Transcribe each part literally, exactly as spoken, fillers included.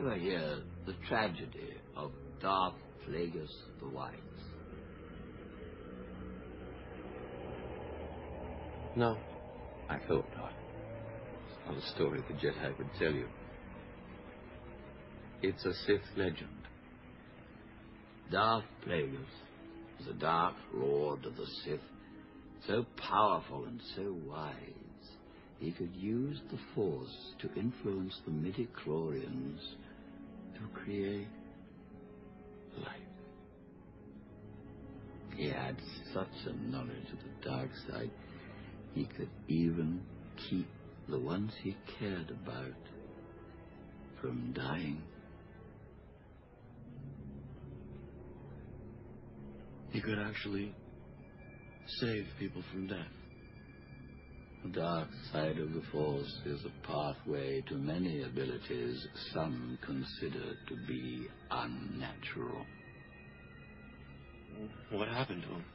ever hear the tragedy of Darth Plagueis the Wise? No. I thought not. It's not a story the Jedi would tell you. It's a Sith legend. Darth Plagueis was a Dark Lord of the Sith, so powerful and so wise, he could use the Force to influence the midi-chlorians to create life. He had such a knowledge of the dark side, he could even keep the ones he cared about from dying. He could actually save people from death. The dark side of the Force is a pathway to many abilities some consider to be unnatural. What happened to him?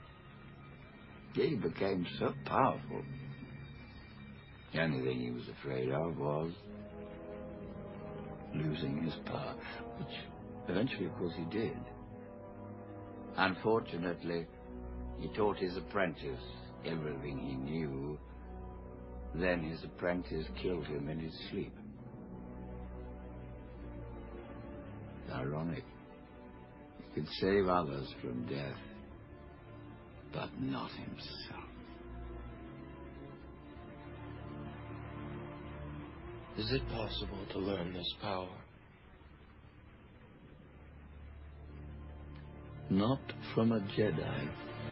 He became so powerful. The only thing he was afraid of was losing his power, which eventually, of course, he did. Unfortunately, he taught his apprentice everything he knew. Then his apprentice killed him in his sleep. It's ironic. He could save others from death, but not himself. Is it possible to learn this power? Not from a Jedi.